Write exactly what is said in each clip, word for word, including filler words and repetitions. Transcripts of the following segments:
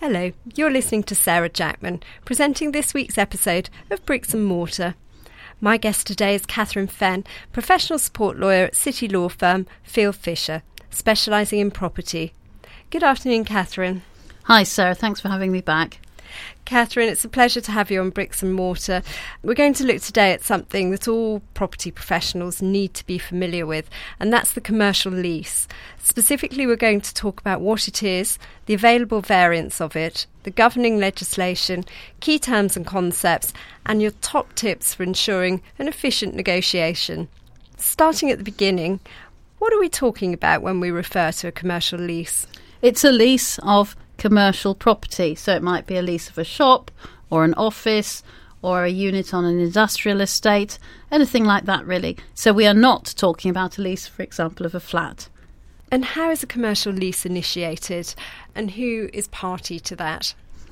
Hello, you're listening to Sarah Jackman, presenting this week's episode of Bricks and Mortar. My guest today is Catherine Fenn, professional support lawyer at city law firm Field Fisher, specialising in property. Good afternoon, Catherine. Hi, Sarah. Thanks for having me back. Catherine, it's a pleasure to have you on Bricks and Mortar. We're going to look today at something that all property professionals need to be familiar with, and that's the commercial lease. Specifically, we're going to talk about what it is, the available variants of it, the governing legislation, key terms and concepts, and your top tips for ensuring an efficient negotiation. Starting at the beginning, what are we talking about when we refer to a commercial lease? It's a lease of commercial property, so it might be a lease of a shop or an office or a unit on an industrial estate, anything like that really. So we are not talking about a lease, for example, of a flat. And how is a commercial lease initiated, and who is party to that?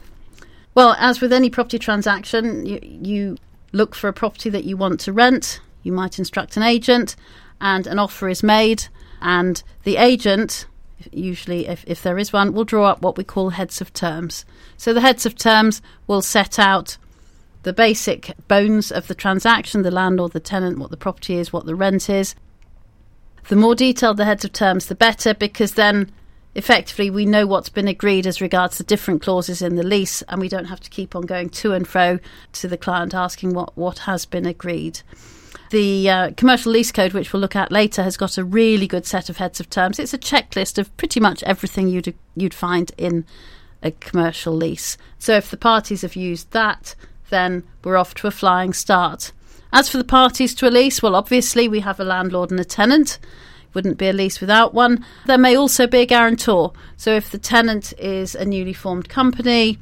Well, as with any property transaction, you, you look for a property that you want to rent, you might instruct an agent, and an offer is made, and the agent, usually if, if there is one, will draw up what we call heads of terms. So the heads of terms will set out the basic bones of the transaction, the landlord, the tenant, what the property is, what the rent is. The more detailed the heads of terms, the better, because then effectively we know what's been agreed as regards the different clauses in the lease, and we don't have to keep on going to and fro to the client asking what, what has been agreed. The uh, Commercial Lease Code, which we'll look at later, has got a really good set of heads of terms. It's a checklist of pretty much everything you'd you'd find in a commercial lease. So if the parties have used that, then we're off to a flying start. As for the parties to a lease, well, obviously we have a landlord and a tenant. Wouldn't be a lease without one. There may also be a guarantor. So if the tenant is a newly formed company,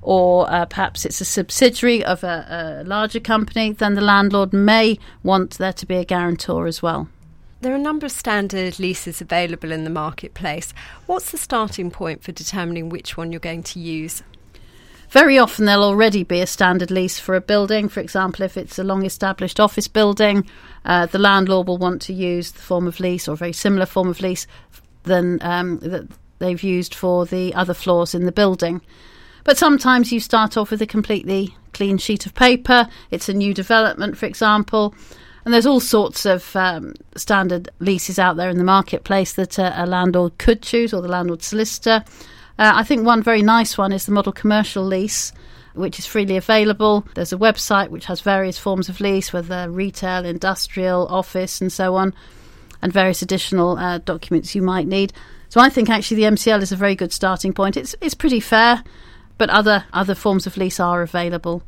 or uh, perhaps it's a subsidiary of a, a larger company, then the landlord may want there to be a guarantor as well. There are a number of standard leases available in the marketplace. What's the starting point for determining which one you're going to use? Very often there'll already be a standard lease for a building. For example, if it's a long-established office building, uh, the landlord will want to use the form of lease or a very similar form of lease than um, that they've used for the other floors in the building. But sometimes you start off with a completely clean sheet of paper. It's a new development, for example. And there's all sorts of um, standard leases out there in the marketplace that a, a landlord could choose, or the landlord solicitor. Uh, I think one very nice one is the Model Commercial Lease, which is freely available. There's a website which has various forms of lease, whether retail, industrial, office, and so on, and various additional uh, documents you might need. So I think actually the M C L is a very good starting point. It's it's pretty fair, but other other forms of lease are available.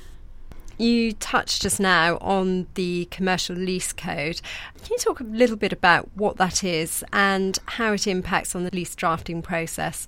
You touched just now on the Commercial Lease Code. Can you talk a little bit about what that is and how it impacts on the lease drafting process?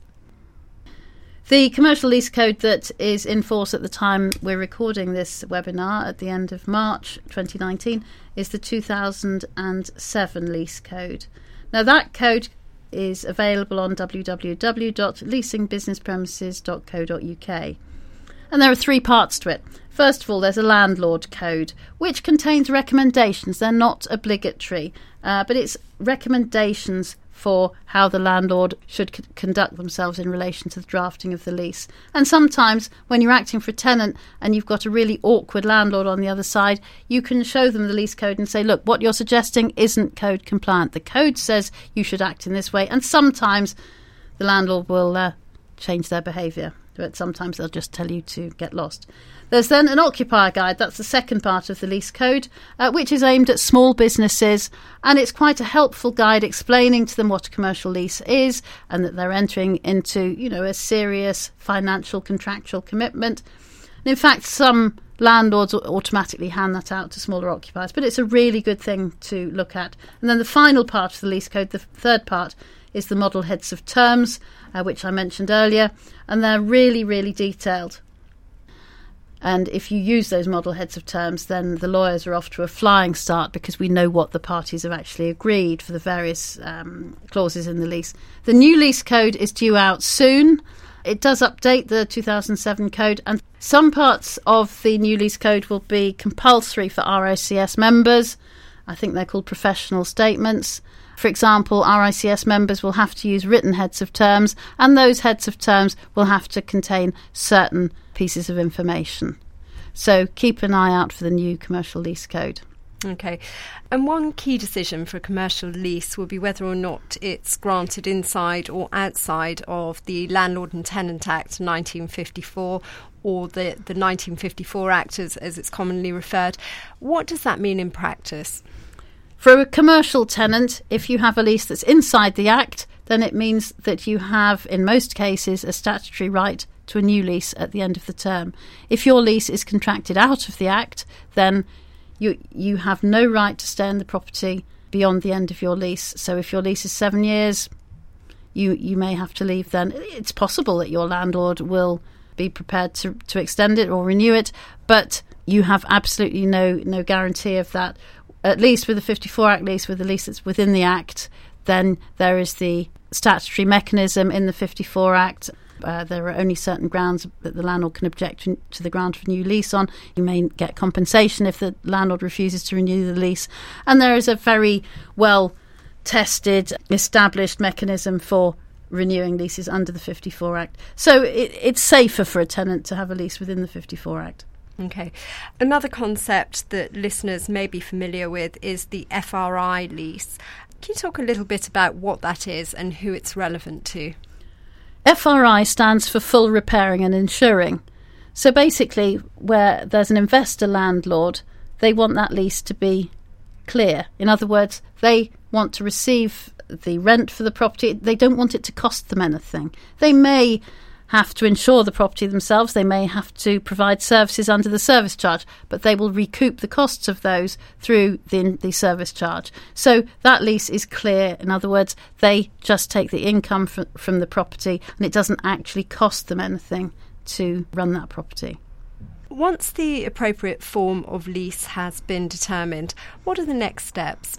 The Commercial Lease Code that is in force at the time we're recording this webinar at the end of March twenty nineteen is the two thousand seven Lease Code. Now that code is available on w w w dot leasing business premises dot co dot u k. And there are three parts to it. First of all, there's a landlord code, which contains recommendations. They're not obligatory, uh, but it's recommendations for how the landlord should c- conduct themselves in relation to the drafting of the lease. And sometimes when you're acting for a tenant and you've got a really awkward landlord on the other side, you can show them the lease code and say, look, what you're suggesting isn't code compliant. The code says you should act in this way. And sometimes the landlord will uh, change their behaviour, but sometimes they'll just tell you to get lost. There's then an occupier guide. That's the second part of the lease code, uh, which is aimed at small businesses, and it's quite a helpful guide explaining to them what a commercial lease is and that they're entering into, you know, a serious financial contractual commitment. And in fact, some landlords automatically hand that out to smaller occupiers, but it's a really good thing to look at. And then the final part of the lease code, the third part, is the model heads of terms, uh, which I mentioned earlier, and they're really, really detailed. And if you use those model heads of terms, then the lawyers are off to a flying start because we know what the parties have actually agreed for the various um, clauses in the lease. The new lease code is due out soon. It does update the two thousand seven code, and some parts of the new lease code will be compulsory for R O C S members. I think they're called professional statements. For example, R I C S members will have to use written heads of terms, and those heads of terms will have to contain certain pieces of information. So keep an eye out for the new Commercial Lease Code. Okay. And one key decision for a commercial lease will be whether or not it's granted inside or outside of the Landlord and Tenant Act nineteen fifty-four, or the, the nineteen fifty-four Act as, as it's commonly referred. What does that mean in practice? For a commercial tenant, if you have a lease that's inside the Act, then it means that you have, in most cases, a statutory right to a new lease at the end of the term. If your lease is contracted out of the Act, then you you have no right to stay in the property beyond the end of your lease. So if your lease is seven years, you, you may have to leave then. It's possible that your landlord will be prepared to, to extend it or renew it, but you have absolutely no, no guarantee of that. At least with the fifty-four Act lease, with the lease that's within the Act, then there is the statutory mechanism in the fifty-four Act. Uh, there are only certain grounds that the landlord can object to the grant of a new lease on. You may get compensation if the landlord refuses to renew the lease. And there is a very well-tested, established mechanism for renewing leases under the fifty-four Act. So it, it's safer for a tenant to have a lease within the fifty-four Act. Okay. Another concept that listeners may be familiar with is the F R I lease. Can you talk a little bit about what that is and who it's relevant to? F R I stands for full repairing and insuring. So basically, where there's an investor landlord, they want that lease to be clear. In other words, they want to receive the rent for the property. They don't want it to cost them anything. They may have to insure the property themselves. They may have to provide services under the service charge, but they will recoup the costs of those through the, the service charge. So that lease is clear. In other words, they just take the income from, from the property, and it doesn't actually cost them anything to run that property. Once the appropriate form of lease has been determined, what are the next steps?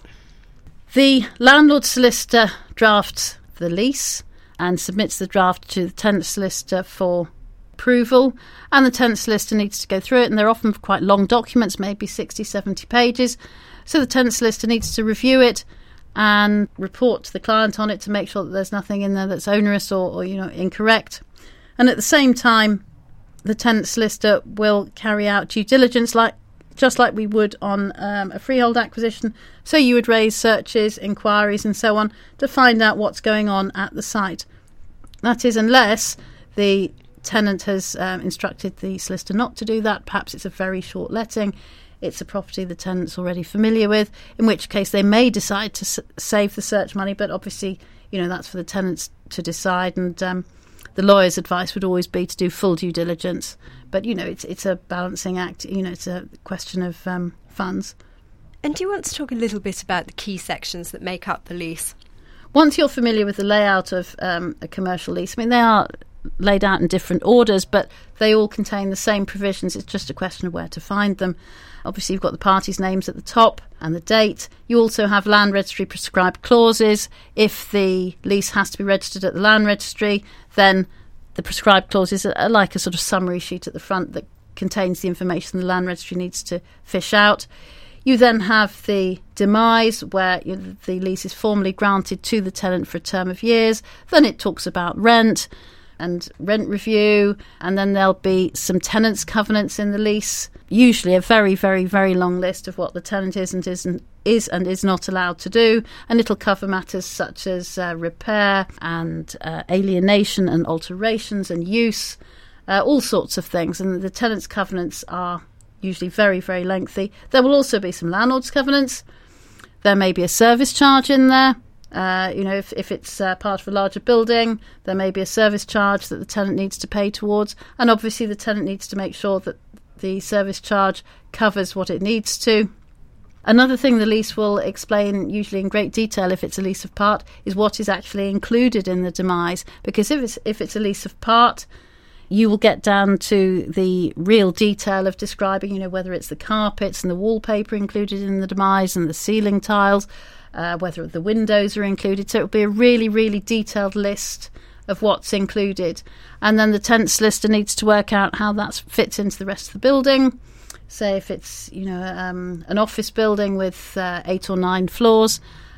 The landlord solicitor drafts the lease and submits the draft to the tenant solicitor for approval, and the tenant solicitor needs to go through it, and they're often quite long documents, maybe sixty, seventy pages. So the tenant solicitor needs to review it and report to the client on it to make sure that there's nothing in there that's onerous or, or you know, incorrect. And at the same time, the tenant solicitor will carry out due diligence, like just like we would on um, a freehold acquisition. So you would raise searches, inquiries and so on to find out what's going on at the site. That is, unless the tenant has um, instructed the solicitor not to do that. Perhaps it's a very short letting. It's a property the tenant's already familiar with, in which case they may decide to s- save the search money. But obviously, you know, that's for the tenants to decide. And um, the lawyer's advice would always be to do full due diligence. But, you know, it's it's a balancing act. You know, it's a question of um, funds. And do you want to talk a little bit about the key sections that make up the lease? Once you're familiar with the layout of um, a commercial lease, I mean, they are laid out in different orders, but they all contain the same provisions. It's just a question of where to find them. Obviously, you've got the parties' names at the top and the date. You also have land registry prescribed clauses. If the lease has to be registered at the land registry, then the prescribed clauses are like a sort of summary sheet at the front that contains the information the land registry needs to fish out. You then have the demise, where you know, the lease is formally granted to the tenant for a term of years. Then it talks about rent and rent review, and then there'll be some tenants' covenants in the lease, usually a very, very, very long list of what the tenant is and isn't is and is not allowed to do, and it'll cover matters such as uh, repair and uh, alienation and alterations and use, uh, all sorts of things. And the tenants' covenants are usually very, very lengthy. There will also be some landlord's covenants. There may be a service charge in there. Uh, you know, if, if it's uh, part of a larger building, there may be a service charge that the tenant needs to pay towards. And obviously the tenant needs to make sure that the service charge covers what it needs to. Another thing the lease will explain, usually in great detail if it's a lease of part, is what is actually included in the demise. Because if it's, if it's a lease of part, you will get down to the real detail of describing, you know, whether it's the carpets and the wallpaper included in the demise and the ceiling tiles, uh, whether the windows are included. So it will be a really, really detailed list of what's included. And then the tenant solicitor needs to work out how that fits into the rest of the building. Say if it's, you know, um, an office building with uh, eight or nine floors,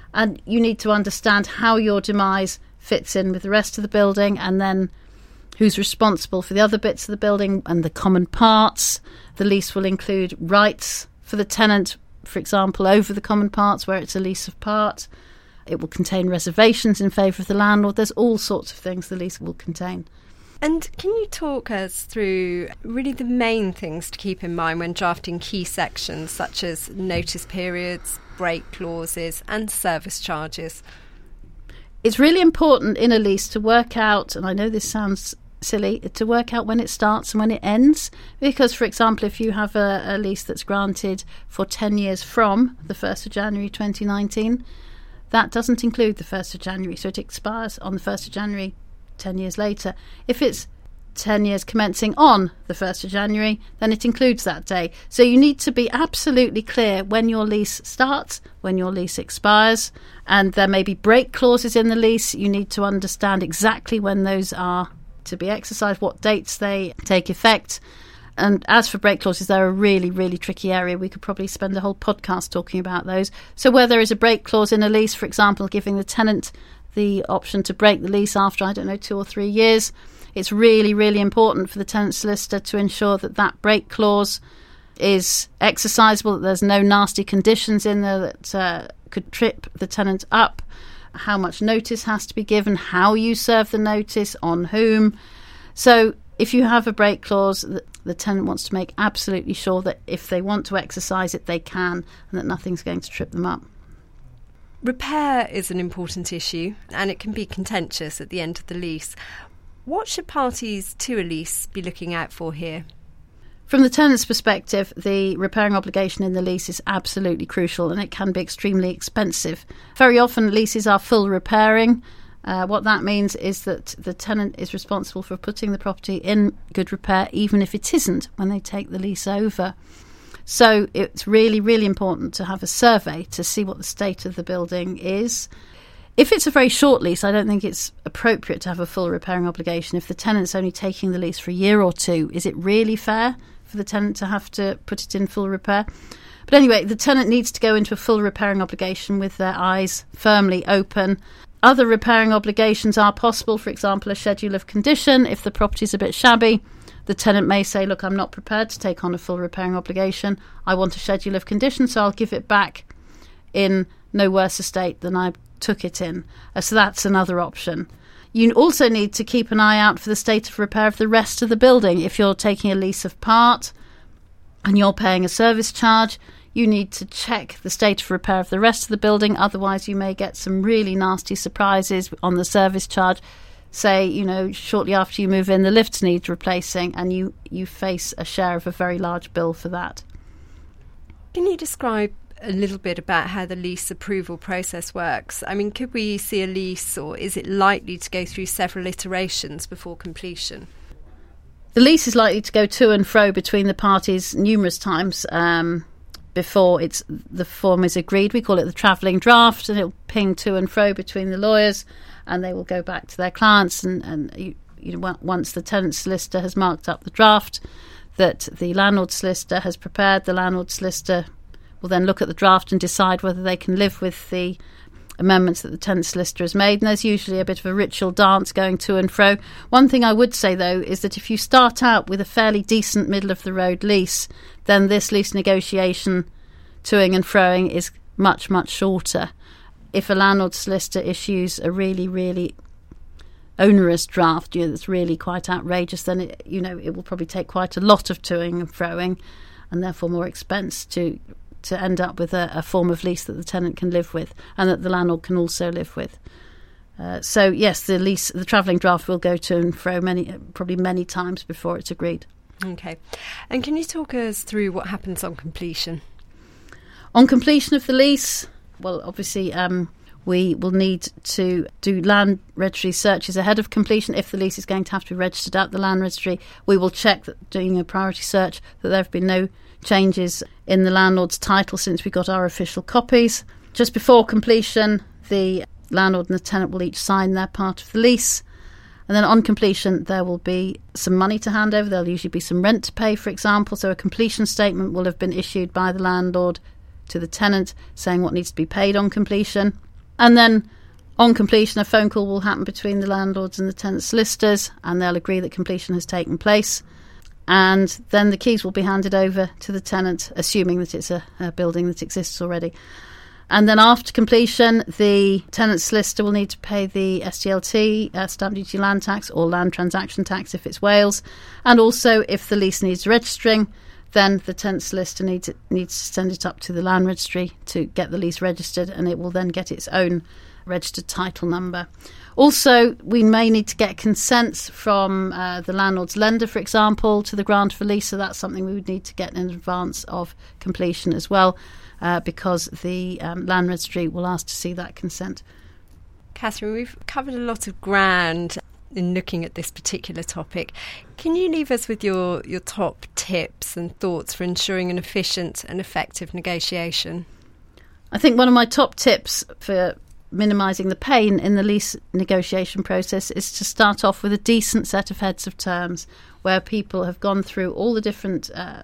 And you need to understand how your demise fits in with the rest of the building, and then who's responsible for the other bits of the building and the common parts. The lease will include rights for the tenant, for example, over the common parts where it's a lease of part. It will contain reservations in favour of the landlord. There's all sorts of things the lease will contain. And can you talk us through really the main things to keep in mind when drafting key sections such as notice periods, break clauses and service charges? It's really important in a lease to work out, and I know this sounds silly, to work out when it starts and when it ends. Because, for example, if you have a, a lease that's granted for ten years from the first of January twenty nineteen, that doesn't include the first of January, so it expires on the first of January ten years later. If it's ten years commencing on the first of January, then it includes that day. So you need to be absolutely clear when your lease starts, when your lease expires, and there may be break clauses in the lease. You need to understand exactly when those are to be exercised, what dates they take effect. And as for break clauses, they're a really, really tricky area. We could probably spend a whole podcast talking about those. So where there is a break clause in a lease, for example, giving the tenant the option to break the lease after, I don't know, two or three years, it's really, really important for the tenant solicitor to ensure that that break clause is exercisable, that there's no nasty conditions in there that uh, could trip the tenant up, how much notice has to be given, how you serve the notice, on whom. So if you have a break clause, the, the tenant wants to make absolutely sure that if they want to exercise it, they can, and that nothing's going to trip them up. Repair is an important issue, and it can be contentious at the end of the lease. What should parties to a lease be looking out for here? From the tenant's perspective, the repairing obligation in the lease is absolutely crucial, and it can be extremely expensive. Very often leases are full repairing. Uh, what that means is that the tenant is responsible for putting the property in good repair, even if it isn't when they take the lease over. So it's really, really important to have a survey to see what the state of the building is. If it's a very short lease, I don't think it's appropriate to have a full repairing obligation. If the tenant's only taking the lease for a year or two, is it really fair for the tenant to have to put it in full repair? But anyway, the tenant needs to go into a full repairing obligation with their eyes firmly open. Other repairing obligations are possible, for example, a schedule of condition. If the property's a bit shabby, the tenant may say, look, I'm not prepared to take on a full repairing obligation. I want a schedule of condition, so I'll give it back in no worse a state than I took it in. Uh, so that's another option. You also need to keep an eye out for the state of repair of the rest of the building. If you're taking a lease of part and you're paying a service charge, you need to check the state of repair of the rest of the building. Otherwise, you may get some really nasty surprises on the service charge. Say, you know, shortly after you move in, the lift needs replacing, and you, you face a share of a very large bill for that. Can you describe a little bit about how the lease approval process works? I mean, could we see a lease, or is it likely to go through several iterations before completion? The lease is likely to go to and fro between the parties numerous times um, before it's the form is agreed. We call it the travelling draft, and it'll ping to and fro between the lawyers, and they will go back to their clients. And, and you, you know, once the tenant solicitor has marked up the draft that the landlord solicitor has prepared, the landlord solicitor will then look at the draft and decide whether they can live with the amendments that the tenant solicitor has made. And there's usually a bit of a ritual dance going to and fro. One thing I would say, though, is that if you start out with a fairly decent middle-of-the-road lease, then this lease negotiation toing and froing is much, much shorter. If a landlord solicitor issues a really, really onerous draft, you know, that's really quite outrageous, then it, you know, it will probably take quite a lot of toing and froing, and therefore more expense to to end up with a, a form of lease that the tenant can live with and that the landlord can also live with. Uh, so yes, the lease, the travelling draft will go to and fro many, probably many times before it's agreed. Okay, and can you talk us through what happens on completion? On completion of the lease, well, obviously um, we will need to do land registry searches ahead of completion. If the lease is going to have to be registered at the land registry, we will check that doing a priority search that there have been no changes in the landlord's title since we got our official copies. Just before completion, the landlord and the tenant will each sign their part of the lease. And then on completion, there will be some money to hand over. There'll usually be some rent to pay, for example. So a completion statement will have been issued by the landlord to the tenant saying what needs to be paid on completion. And then on completion, a phone call will happen between the landlords and the tenant solicitors, and they'll agree that completion has taken place. And then the keys will be handed over to the tenant, assuming that it's a, a building that exists already. And then after completion, the tenant solicitor will need to pay the S D L T, uh, stamp duty land tax, or land transaction tax if it's Wales. And also, if the lease needs registering, then the tenant solicitor needs, needs to send it up to the land registry to get the lease registered, and it will then get its own registered title number. Also, we may need to get consents from uh, the landlord's lender, for example, to the grant of a lease. So that's something we would need to get in advance of completion as well, uh, because the um, land registry will ask to see that consent. Catherine, we've covered a lot of ground in looking at this particular topic. Can you leave us with your, your top tips and thoughts for ensuring an efficient and effective negotiation? I think one of my top tips for minimising the pain in the lease negotiation process is to start off with a decent set of heads of terms where people have gone through all the different uh,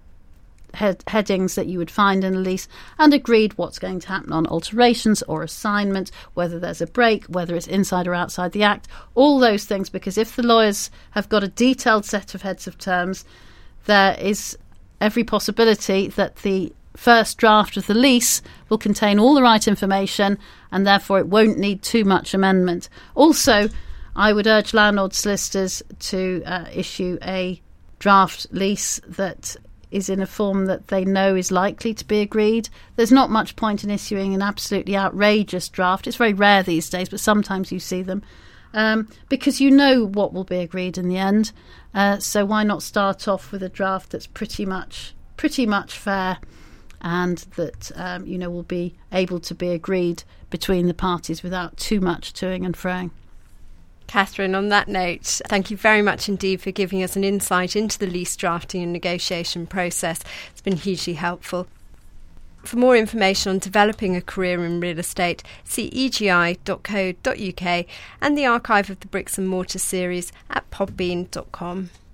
head- headings that you would find in a lease and agreed what's going to happen on alterations or assignment, whether there's a break, whether it's inside or outside the Act, all those things, because if the lawyers have got a detailed set of heads of terms, there is every possibility that the first draft of the lease will contain all the right information, and therefore it won't need too much amendment. Also, I would urge landlord solicitors to uh, issue a draft lease that is in a form that they know is likely to be agreed. There's not much point in issuing an absolutely outrageous draft. It's very rare these days, but sometimes you see them, um, because you know what will be agreed in the end. Uh, so why not start off with a draft that's pretty much pretty much fair, and that um, you know will be able to be agreed between the parties without too much toing and froing. Catherine, on that note, thank you very much indeed for giving us an insight into the lease drafting and negotiation process. It's been hugely helpful. For more information on developing a career in real estate, see e g i dot co dot u k and the archive of the Bricks and Mortar series at podbean dot com.